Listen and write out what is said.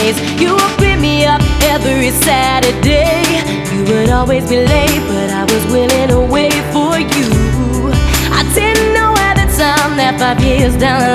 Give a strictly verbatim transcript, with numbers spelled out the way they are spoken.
days. You would pick me up every Saturday. You would always be late, but I was willing to wait for you. I didn't know at the time that five years down the